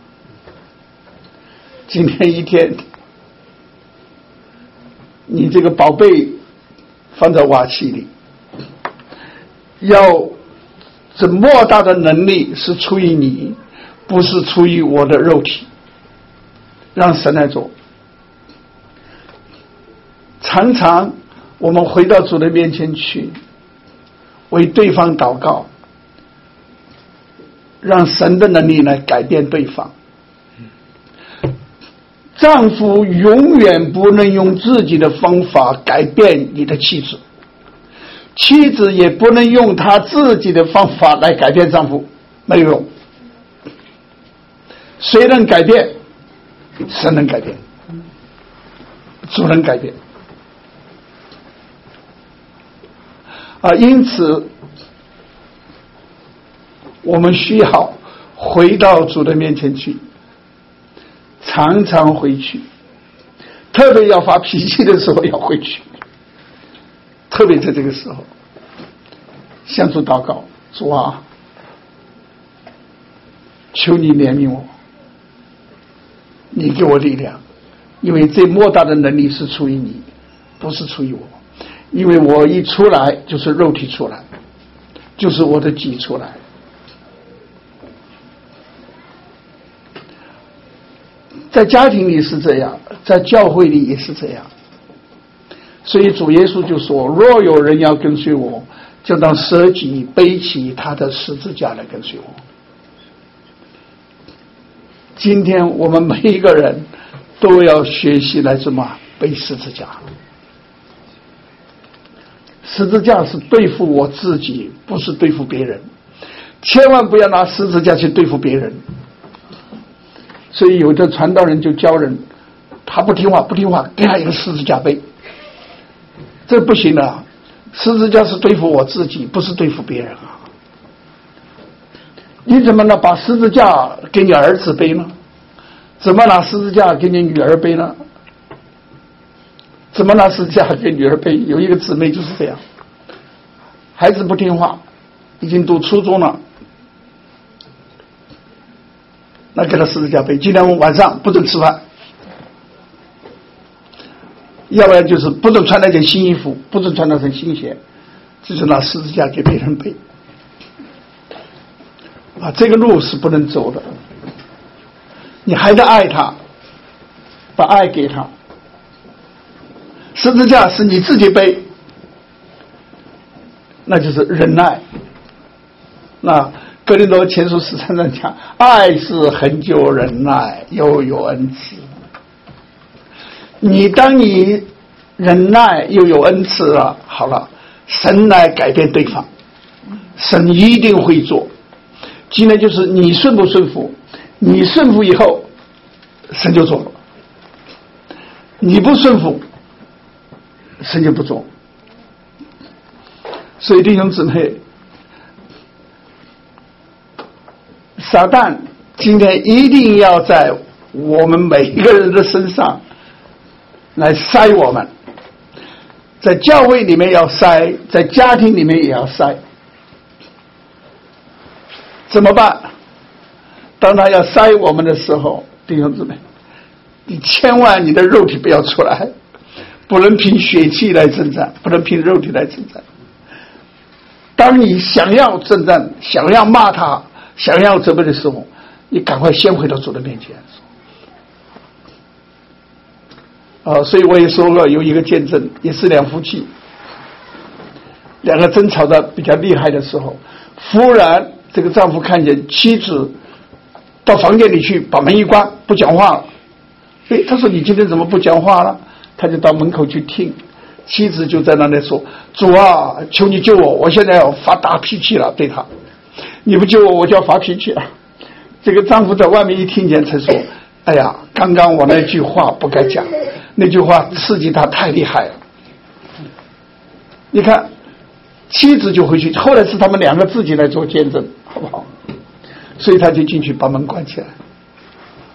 A: 今天一天你这个宝贝放在瓦器里，要这莫大的能力是出于你，不是出于我的肉体，让神来做。常常我们回到主的面前去，为对方祷告，让神的能力来改变对方。丈夫永远不能用自己的方法改变你的妻子，妻子也不能用她自己的方法来改变丈夫，没有用。谁能改变？神能改变，主能改变。因此我们需要回到主的面前去，常常回去，特别要发脾气的时候要回去，特别在这个时候向主祷告，主啊，求你怜悯我，你给我力量，因为这莫大的能力是出于你，不是出于我。因为我一出来就是肉体出来，就是我的己出来。在家庭里是这样，在教会里也是这样。所以主耶稣就说，若有人要跟随我，就当舍己，背起他的十字架来跟随我。今天我们每一个人都要学习来怎么背十字架。十字架是对付我自己，不是对付别人，千万不要拿十字架去对付别人。所以有的传道人就教人，他不听话，给他一个十字架背，这不行的。十字架是对付我自己，不是对付别人啊。你怎么能把十字架给你儿子背呢？怎么拿十字架给你女儿背呢？怎么拿十字架给女儿背？有一个姊妹就是这样，孩子不听话，已经读初中了，那给他十字架背，今天晚上不准吃饭，要不然就是不准穿那件新衣服，不准穿那身新鞋，就是拿十字架给别人背。这个路是不能走的。你还得爱他，把爱给他。十字架是你自己背，那就是忍耐。那哥林多前书13章讲，爱是恒久忍耐，又有恩慈。当你忍耐又有恩慈了，好了，神来改变对方，神一定会做。今天就是你顺不顺服，你顺服以后，神就做了；你不顺服，神就不做。所以弟兄姊妹，撒旦今天一定要在我们每一个人的身上来塞我们，在教会里面要塞，在家庭里面也要塞。怎么办？当他要塞我们的时候，弟兄姊妹，你千万你的肉体不要出来，不能凭血气来征战，不能凭肉体来征战。当你想要征战，想要骂他，想要责备的时候，你赶快先回到主的面前。所以我也说过，有一个见证，也是两夫妻，两个争吵的比较厉害的时候，忽然这个丈夫看见妻子到房间里去，把门一关，不讲话了。他说你今天怎么不讲话了？他就到门口去听，妻子就在那里说，主啊，求你救我，我现在要发大脾气了，对他，你不救我，我就要发脾气了。这个丈夫在外面一听见才说，哎呀，刚刚我那句话不该讲，那句话刺激他太厉害了。你看妻子就回去，后来是他们两个自己来做见证，好不好？所以他就进去把门关起来。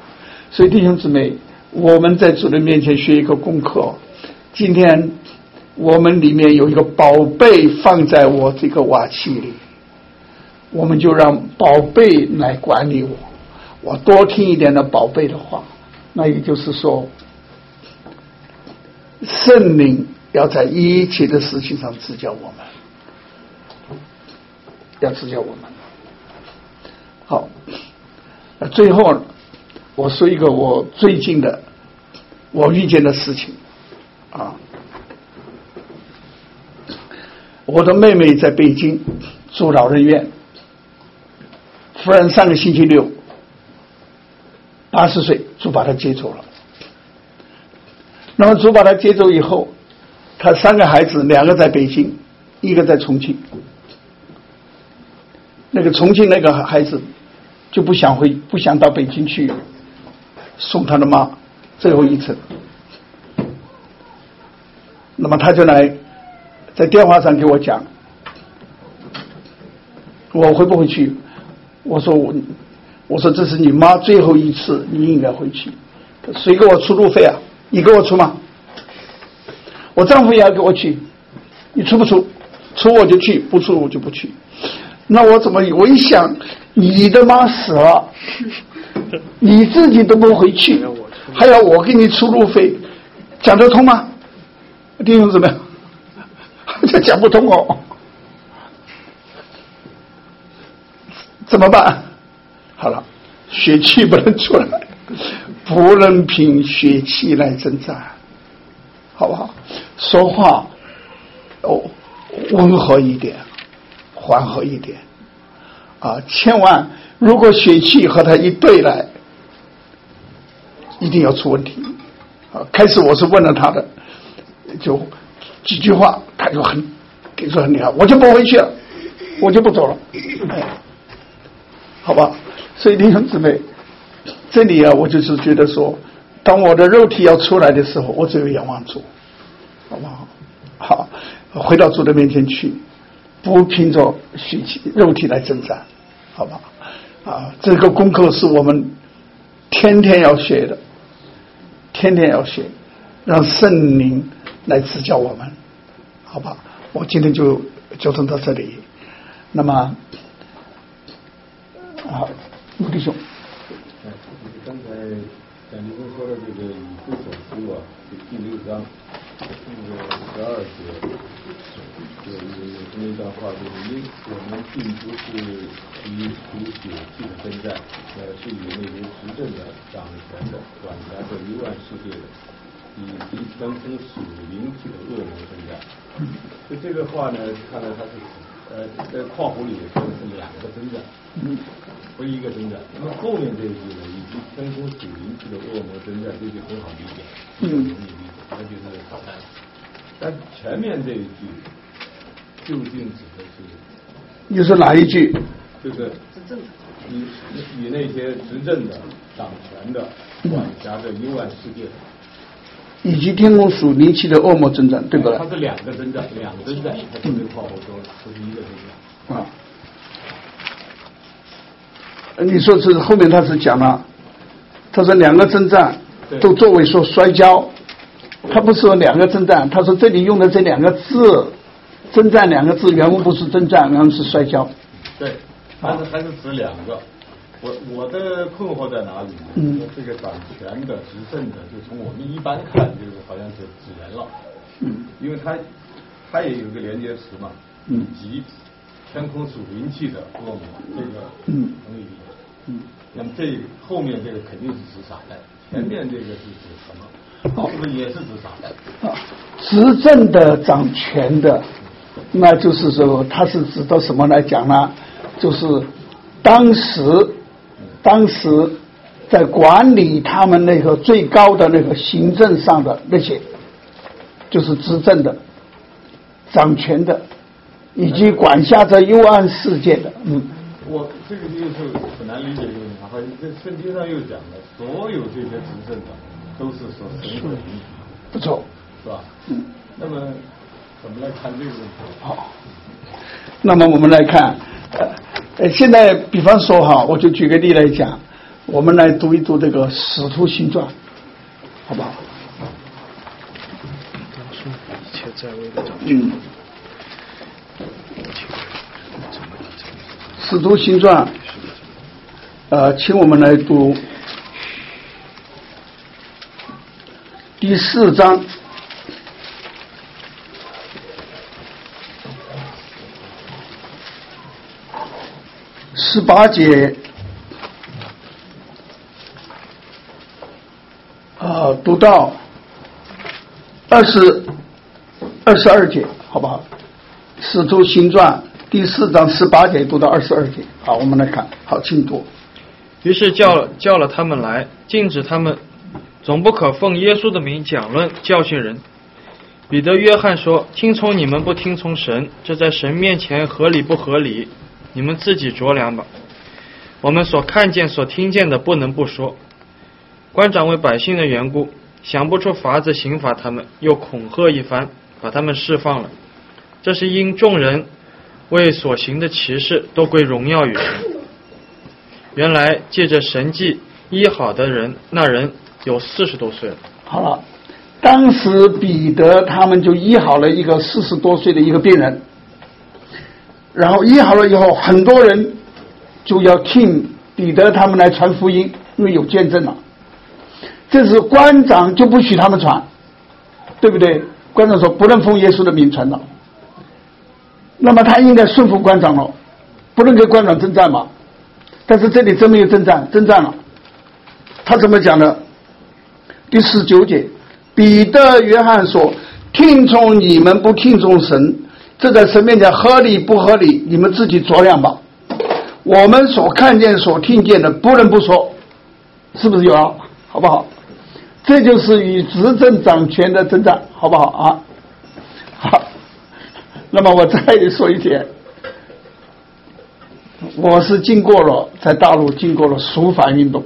A: 所以弟兄姊妹，我们在主的面前学一个功课，今天我们里面有一个宝贝放在我这个瓦器里，我们就让宝贝来管理我，我多听一点的宝贝的话。那也就是说，圣灵要在一切的事情上指教我们，要指教我们。好，最后我说一个我最近的我遇见的事情啊。我的妹妹在北京住老人院，夫人上个星期六80岁，主把她接走了。那么主把她接走以后，她3个孩子，2个在北京，一个在重庆。那个重庆那个孩子就不想到北京去送他的妈最后一程。那么他就来在电话上给我讲，我会不会去？我说这是你妈最后一次，你应该回去。谁给我出路费啊？你给我出吗？我丈夫也要给我去，你出不出？出我就去，不出我就不去。那我一想，你的妈死了，你自己都不回去，还要我给你出路费，讲得通吗？弟兄姊妹，这讲不通哦，怎么办？好了，血气不能出来，不能凭血气来征战，好不好？说话温和一点，缓和一点啊！千万，如果血气和他一对来，一定要出问题啊！开始我是问了他的，就几句话，他就给说很厉害，我就不回去了，我就不走了，好吧？所以弟兄姊妹，这里啊，我就是觉得说，当我的肉体要出来的时候，我只有仰望主，好不好？好，回到主的面前去，不凭着血气肉体来征战，好不好？啊，这个功课是我们天天要学的，天天要学，让圣灵来指教我们，好吧？我今天就交通到这里。那么，好，陆弟兄，
C: 刚才蒋弟兄说的这个以弗所书啊，第6章那个12节，有这么一段话，就是因我们并不是以属血气的征战，是以那些执政的、掌权的、管辖着10000世界的，以及登峰属灵气的恶魔征战。就这个话呢，看来它是在括弧里说的是2个征战，不是一个征战。那么后面这一句呢，以及登峰属灵气的恶魔征战，这句很好理解，很容易理解，那就是撒旦。但前面这一句究竟指的是？
A: 你说哪一句？
C: 就是以那些执政的、掌权的、管辖着10000世界的。
A: 以及天空属灵气的恶魔征战，对不对？
C: 它是2个征战，它不是括弧说不是一个征战
A: 啊。你说是后面他是讲了，他说2个征战都作为说摔跤，他不是说2个征战，他说这里用的这2个字，征战2个字原文不是征战，原文是摔跤。
C: 对，但是还是指2个。我的困惑在哪里呢？这个掌权的、执政的，就从我们一般看，就是好像是指人了。因为它也有一个连接词嘛，以及天空属灵气的恶魔，这个容易理解。那么这后面这个肯定是指撒旦，前面这个是指什么？是不是也是指撒旦？
A: 执政的、掌权的，那就是说它是指到什么来讲呢？就是当时在管理他们那个最高的那个行政上的那些，就是执政的、掌权的，以及管辖着10000世界的。
C: 我这个就是很难理解一个问题，好像这圣经上又讲了，所有这些执政的都是所神所允许，
A: 不错，
C: 是吧？那么怎么来看这个问题？
A: 好，那么我们来看。现在比方说哈，我就举个例来讲，我们来读一读这个《使徒行传》，好不好？
B: 却在位的掌权。
A: 使徒行传，请我们来读第4章。18节，读到22节，好不好？使徒行传第4章18节读到22节。好，我们来看，好，请读。
B: 于是叫了他们来，禁止他们，总不可奉耶稣的名讲论教训人。彼得、约翰说：听从你们不听从神，这在神面前合理不合理？你们自己酌量吧。我们所看见所听见的不能不说。官长为百姓的缘故，想不出法子刑罚他们，又恐吓一番，把他们释放了。这是因众人为所行的奇事都归荣耀与神。原来借着神迹医好的人，那人有40多岁了。
A: 好了，当时彼得他们就医好了一个40多岁的一个病人，然后医好了以后，很多人就要听彼得他们来传福音，因为有见证了。这时官长就不许他们传，对不对？官长说不能奉耶稣的名传道，那么他应该顺服官长了，不能给官长征战嘛。但是这里真没有征战了。他怎么讲呢？第19节，彼得、约翰说：听从你们不听从神，这在神面前合理不合理？你们自己酌量吧。我们所看见所听见的不能不说，是不是有啊？好不好？这就是与执政掌权的征战，好不好啊？好，那么我再说一点，我是在大陆经过了肃反运动、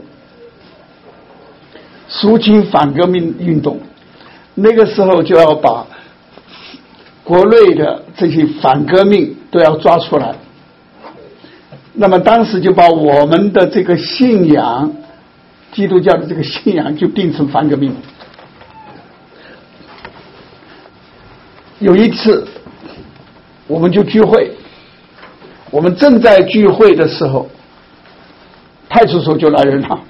A: 肃清反革命运动，那个时候就要把国内的这些反革命都要抓出来。那么当时就把我们的这个信仰，基督教的这个信仰就定成反革命。有一次我们就聚会，我们正在聚会的时候，派出所就来人了，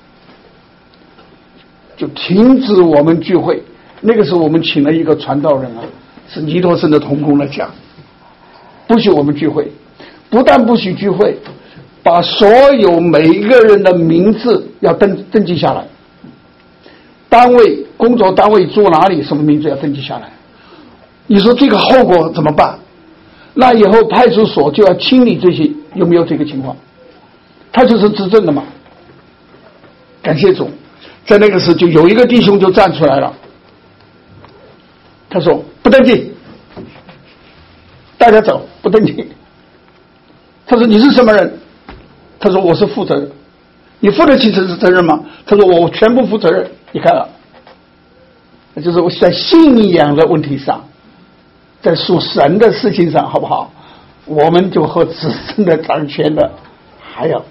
A: 就停止我们聚会。那个时候我们请了一个传道人啊，是尼陀生的同工来讲，不许我们聚会。不但不许聚会，把所有每一个人的名字要登记下来，单位、工作单位住哪里，什么名字要登记下来。你说这个后果怎么办？那以后派出所就要清理这些，有没有这个情况？他就是执政的嘛。感谢主，在那个时候就有一个弟兄就站出来了，他说不登记，大家走，不登记。他说你是什么人？他说我是负责人。你负得起责任吗？他说我全部负责任。你看了，就是我在信仰的问题上，在属神的事情上，好不好？我们就和执政的掌权的还要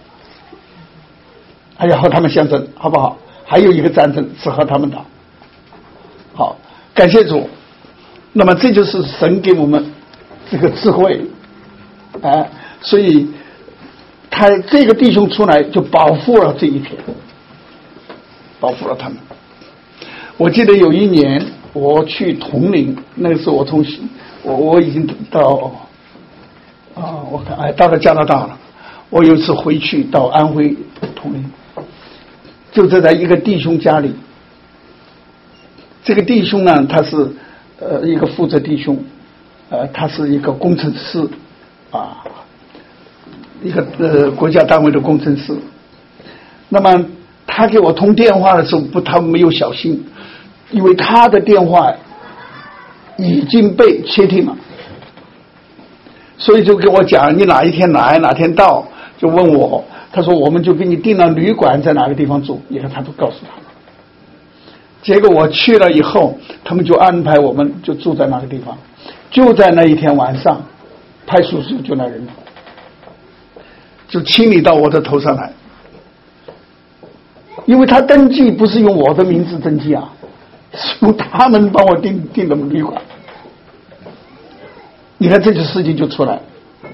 A: 和他们相争，好不好？还有一个战争是和他们打。好，感谢主。那么这就是神给我们这个智慧，所以他这个弟兄出来就保护了这一片，保护了他们。我记得有一年我去铜陵，那个时候我已经到我看到了加拿大了。我有一次回去到安徽铜陵，就在一个弟兄家里。这个弟兄呢，他是一个负责弟兄，他是一个工程师一个国家单位的工程师。那么他给我通电话的时候他没有小心，因为他的电话已经被窃听了，所以就跟我讲你哪一天来哪天到，就问我，他说我们就给你订了旅馆在哪个地方住，你看他都告诉他们。结果我去了以后，他们就安排我们就住在那个地方。就在那一天晚上，派出所就来人了，就清理到我的头上来。因为他登记不是用我的名字登记啊，是用他们帮我订的旅馆。 你看这个事情就出来。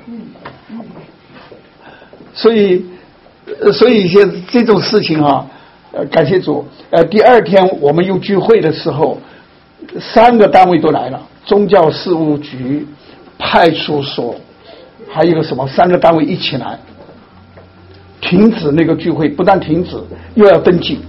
A: 所以这种事情啊，感谢主。第二天我们又聚会的时候，3个单位都来了，宗教事务局、派出所，还有一个什么，3个单位一起来，停止那个聚会，不但停止，又要登记。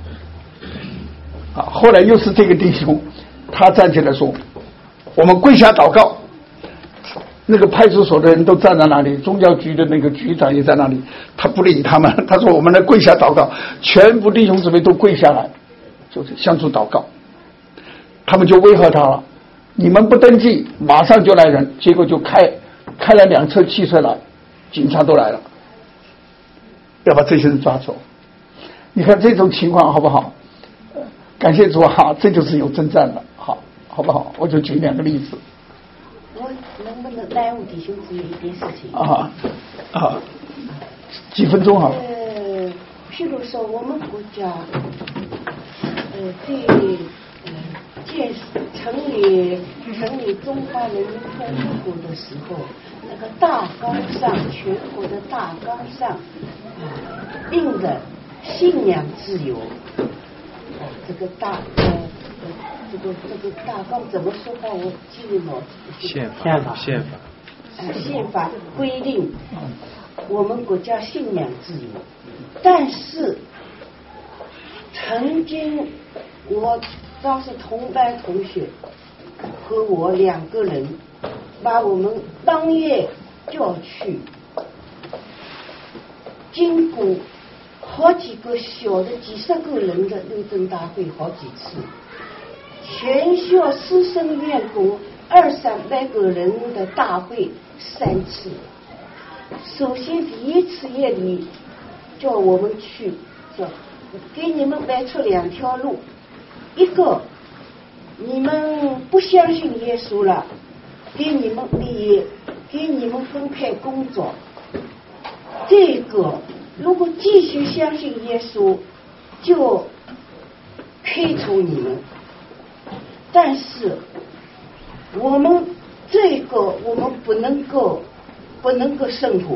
A: 后来又是这个弟兄，他站起来说：“我们跪下祷告。”那个派出所的人都站在那里，宗教局的那个局长也在那里，他不理他们，他说：“我们来跪下祷告。”全部弟兄姊妹都跪下来，就是向主祷告。他们就威吓他了：“你们不登记，马上就来人。”结果就开了2车汽车来，警察都来了，要把这些人抓走。你看这种情况好不好？感谢主哈，这就是有征战了，好不好？我就举2个例子。
D: 我能不能耽误弟兄姊妹一点事情？
A: 几分钟好。
D: 譬如说我们国家，对成立中华人民共和国的时候，那个大纲上，全国的大纲上，定的信仰自由，这个大纲怎么说话？我记不了。宪法规定我们国家信仰自由，但是曾经我当时同班同学和我2个人把我们当夜叫去，经过好几个小的几十个人的六政大会好几次，全校师生员工200-300个人的大会3次。首先第一次夜里叫我们去，说给你们摆出2条路，一个你们不相信耶稣了，给你们立业，给你们分配工作。这个如果继续相信耶稣，就开除你们。但是我们这个我们不能够胜负。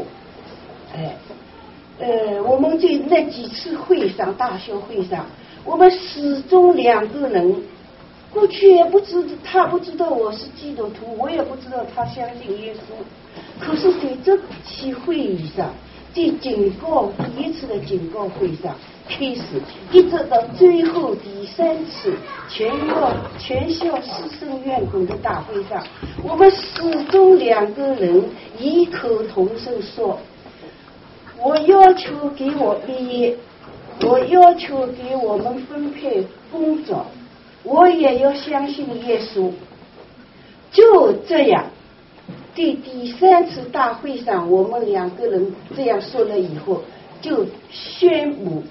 D: 我们在那几次会上，大小会上，我们始终2个人，过去也不知道，他不知道我是基督徒，我也不知道他相信耶稣。可是在这期会议上，在警告第一次的警告会上开始，一直到最后第3次全校师生员工的大会上，我们始终2个人异口同声说：我要求给我毕业，我要求给我们分配工作，我也要相信耶稣。就这样，在第3次大会上，我们2个人这样说了以后，就宣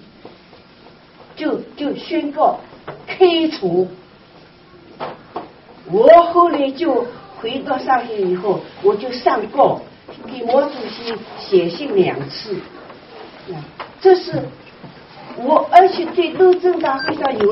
D: 告开除。我后来就回到上海以后，我就上告，给毛主席写信2次。这是我，而且在六政大会上有